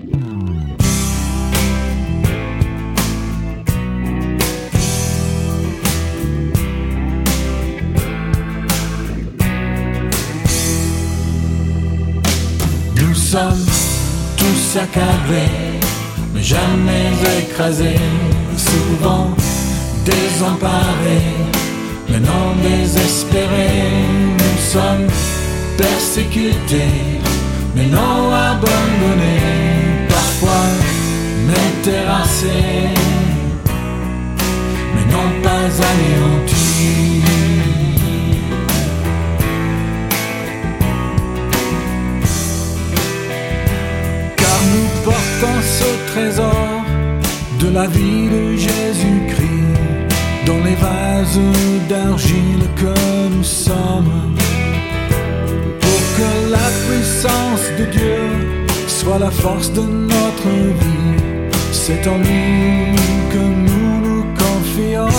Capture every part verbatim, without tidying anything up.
Nous sommes tous accablés, mais jamais écrasés, souvent désemparés, mais non désespérés. Nous sommes persécutés, mais non abandonnés, parfois mais terrassés, mais non pas anéantis. Car nous portons ce trésor de la vie de Jésus-Christ dans les vases d'argile que nous sommes, pour que la puissance de Dieu soit la force de notre vie. C'est en lui que nous nous confions.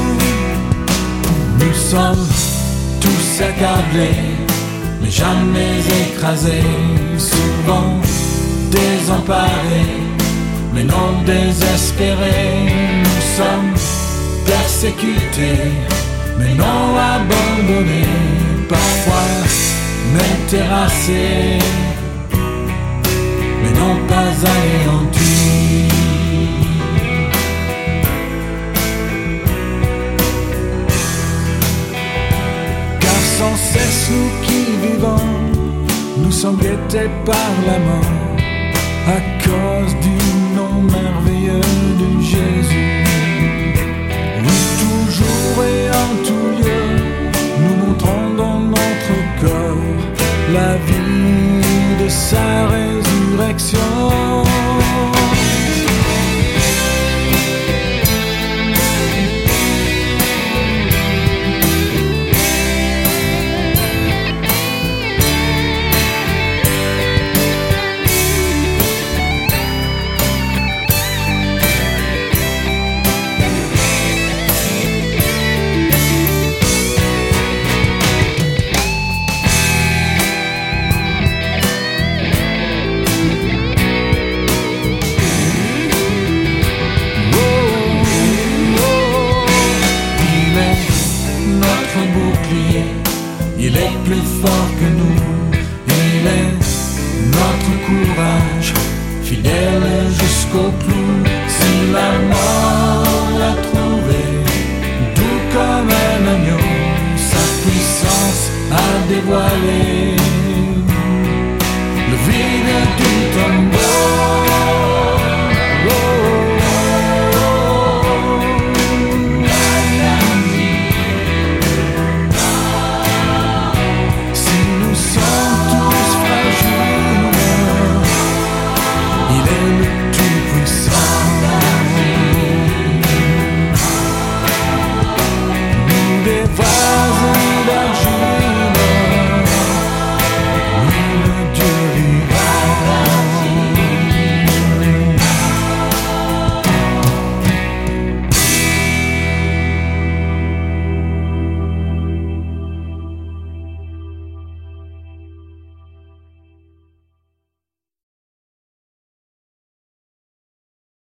Nous sommes tous accablés, mais jamais écrasés, souvent désemparés, mais non désespérés. Nous sommes persécutés, mais non abandonnés, parfois mais terrassés, mais non pas anéantis. Car sans cesse nous qui vivons, nous sommes guettés par la mort à cause du nom merveilleux de Jésus. Oui, toujours et en tout lieu, nous montrons dans notre corps la vie de sa résurrection. Il est plus fort que nous, il est notre courage, fidèle jusqu'au clou. Si la mort l'a trouvé, doux comme un agneau, sa puissance a dévoilé.